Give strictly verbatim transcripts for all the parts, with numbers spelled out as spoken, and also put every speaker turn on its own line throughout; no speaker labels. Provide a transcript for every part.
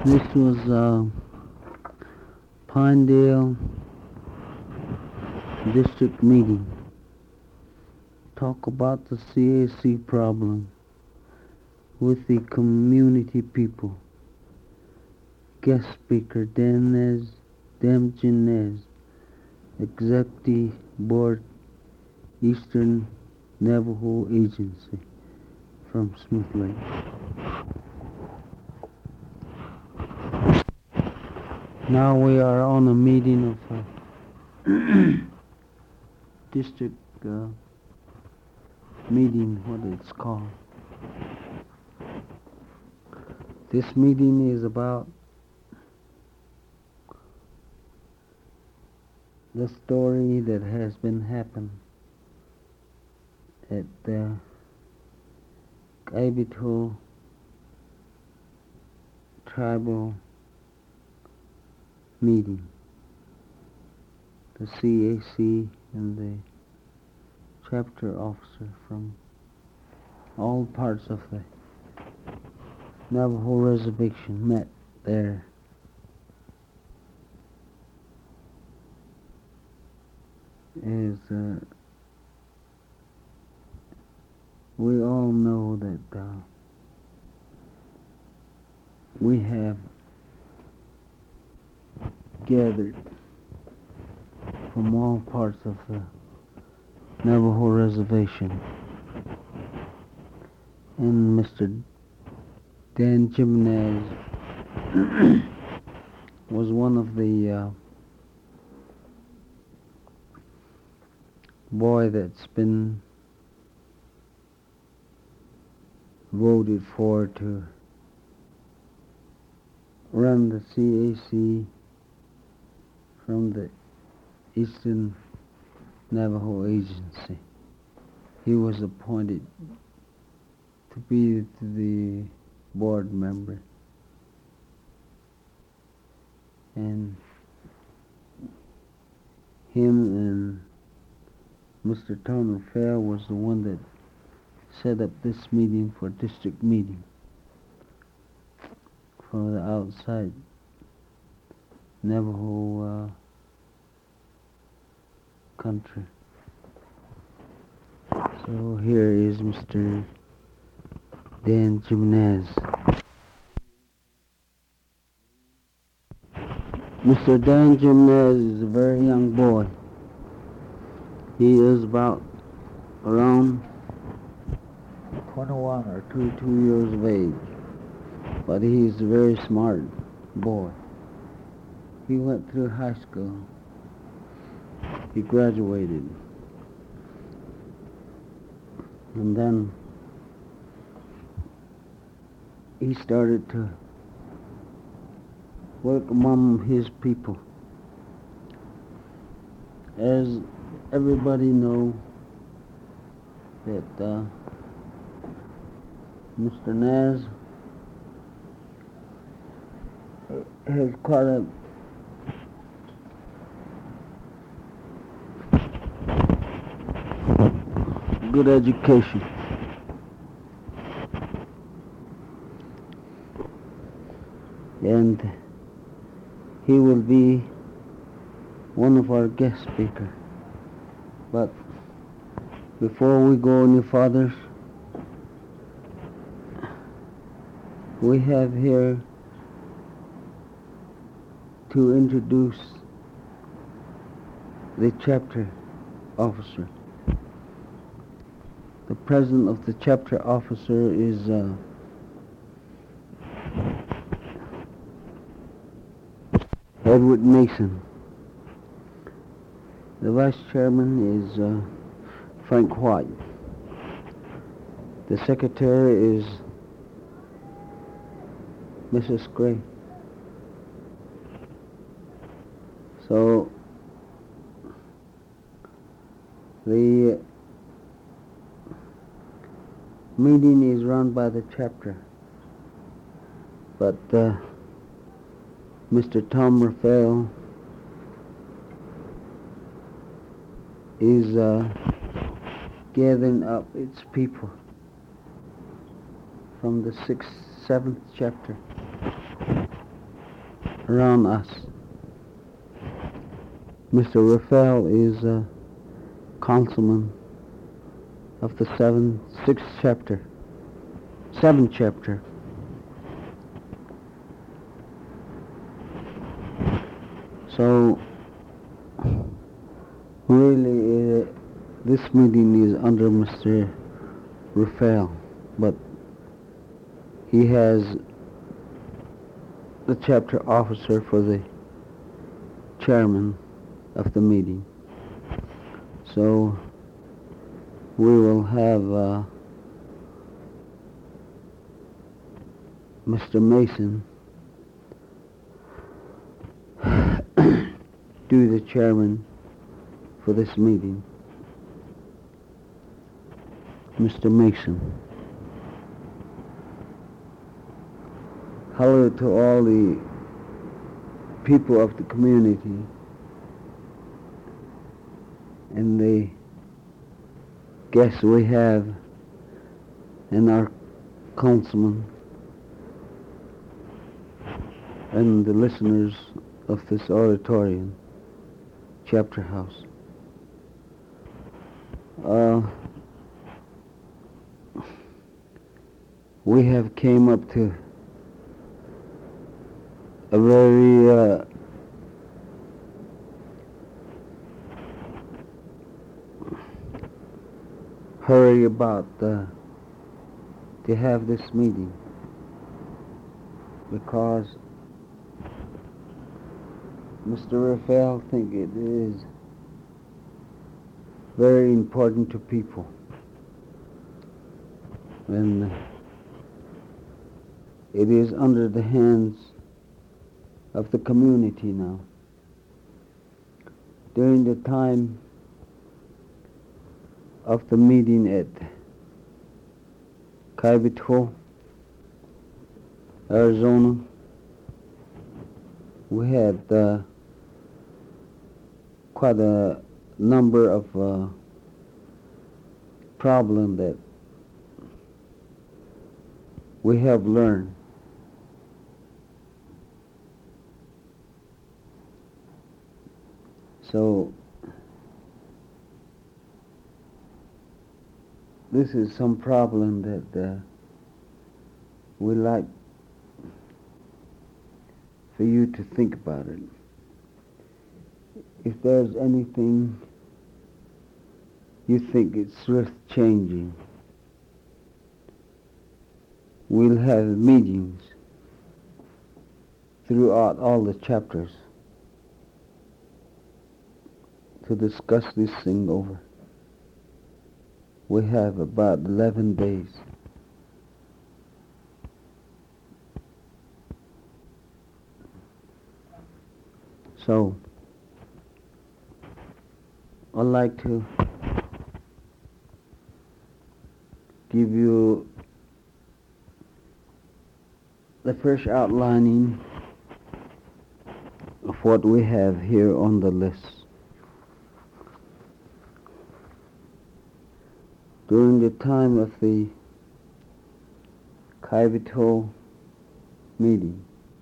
This was uh, Pinedale District meeting. Talk about the C A C problem with the community people. Guest speaker Denez Demjanez, Executive Board, Eastern Navajo Agency from Smith Lake. Now we are on a meeting of uh, district uh, meeting, what it's called. This meeting is about the story that has been happened at the Kaibito tribal meeting. The C A C and the chapter officer from all parts of the Navajo reservation met there. As uh, we all know that uh, we have gathered from all parts of the Navajo reservation, and Mister Dan Jimenez was one of the uh, boy that's been voted for to run the C A C from the Eastern Navajo Agency. He was appointed to be the board member, and him and Mister Tom Raphael was the one that set up this meeting for district meeting for the outside Navajo uh, country. So here is Mister Dan Jimenez. Mister Dan Jimenez is a very young boy. He is about around twenty-one or twenty-two years of age, but he's a very smart boy. He went through high school. He graduated. And then he started to work among his people. As everybody know that uh, Mister Naz has quite a good education. And he will be one of our guest speakers. But before we go any further, we have here to introduce the chapter officer. The president of the chapter officer is uh, Edward Mason. The vice chairman is uh, Frank White. The secretary is Missus Gray. So the meeting is run by the chapter, but uh, Mister Tom Raphael is uh, gathering up its people from the sixth, seventh chapter. around us. Mister Raphael is a councilman of the seventh, sixth chapter, seventh chapter. So, really, uh, this meeting is under Mister Raphael, but he has the chapter officer for the chairman of the meeting. So, we will have uh, Mister Mason do the chairman for this meeting. Mister Mason. Hello to all the people of the community and the guests we have and our councilman and the listeners of this auditorium, Chapter House. Uh, we have came up to a very uh, hurry about uh, to have this meeting because Mister Raphael think it is very important to people, and it is under the hands of the community now. During the time of the meeting at Capitol, Arizona, we had uh, quite a number of uh, problems that we have learned. So this is some problem that uh, we like for you to think about it. If there's anything you think it's worth changing, we'll have meetings throughout all the chapters to discuss this thing over. We have about eleven days. So, I'd like to give you the first outlining of what we have here on the list. During the time of the Capitol meeting,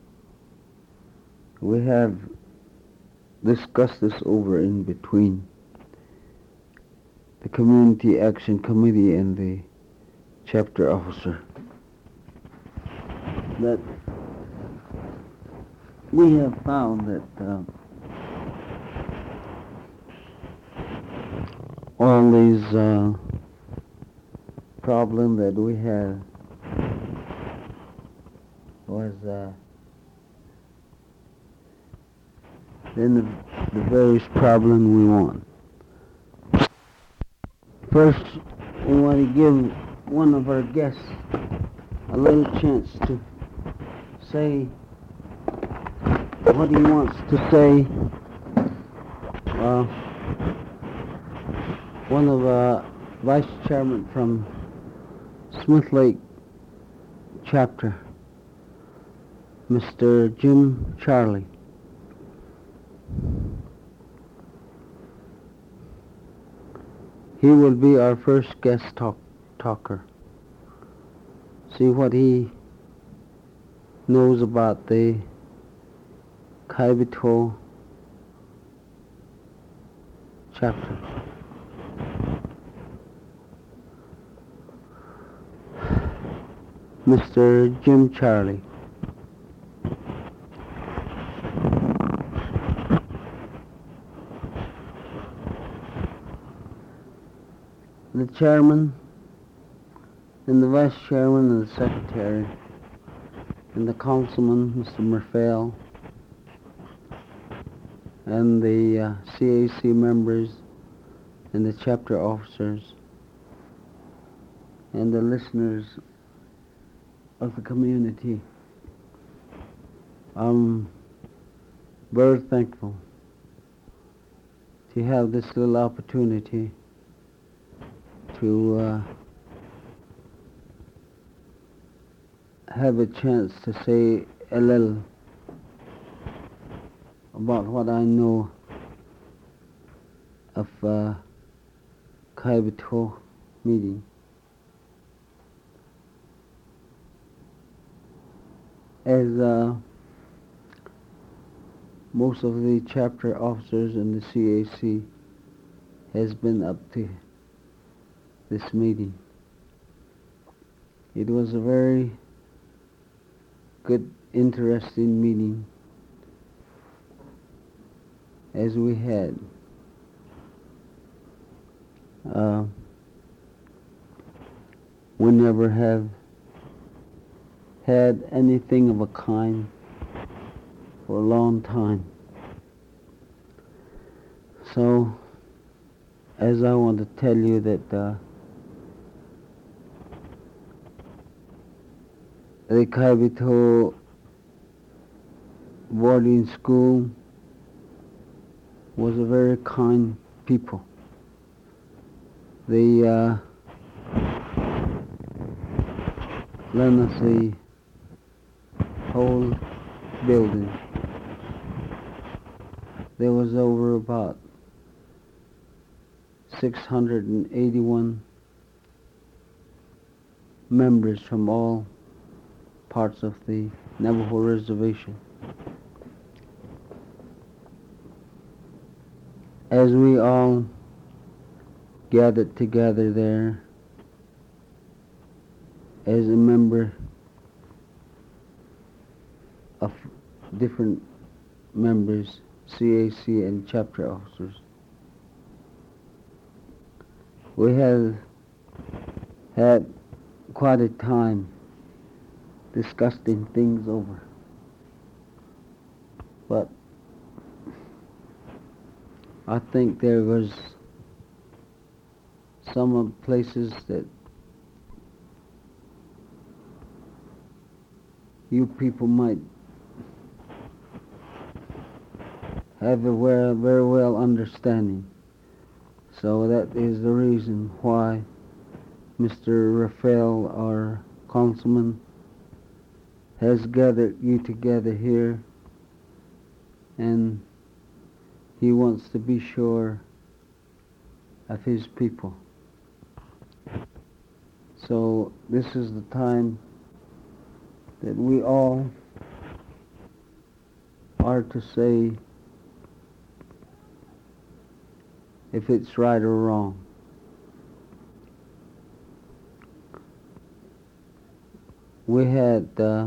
we have discussed this over in between the Community Action Committee and the chapter officer, that we have found that uh, all these uh, problems that we have was uh, then the, the various problems we want. First, we want to give one of our guests a little chance to say what he wants to say. Uh, one of uh, vice chairman from Smith Lake chapter, Mister Jim Charlie. He will be our first guest talk, talker. See what he knows about the Kaibito chapter. Mister Jim Charlie. The chairman and the vice chairman and the secretary and the councilman, Mister Murphy, and the uh, C A C members and the chapter officers and the listeners of the community. I'm very thankful to have this little opportunity to uh, have a chance to say a little about what I know of uh, Kaibito meeting. As uh, most of the chapter officers in the C A C has been up to this meeting. It was a very good, interesting meeting as we had. Uh, we never have had anything of a kind for a long time. So, as I want to tell you that uh, the Kaibito boarding school was a very kind people. They uh, lent us the whole building. There was over about six hundred eighty-one members from all parts of the Navajo Reservation. As we all gathered together there as a member of different members, C A C and chapter officers, we have had quite a time discussing things over. But I think there was some of the places that you people might have a well, very well understanding. So that is the reason why Mister Raphael, our councilman, has gathered you together here, and he wants to be sure of his people. So this is the time that we all are to say if it's right or wrong. We had uh,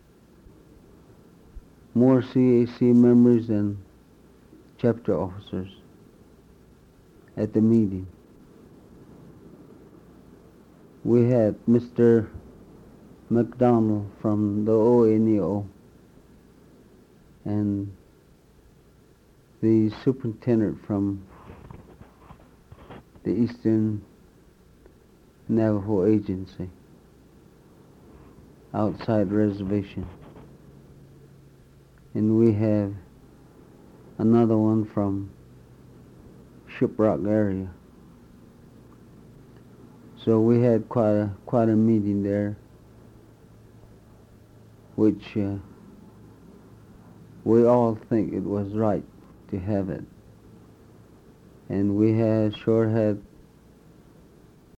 more C A C members than chapter officers at the meeting. We had Mister McDonald from the O N E O and the superintendent from the Eastern Navajo Agency outside reservation. And we have another one from Shiprock area. So we had quite a quite a meeting there, which uh, we all think it was right to have it. And we had sure had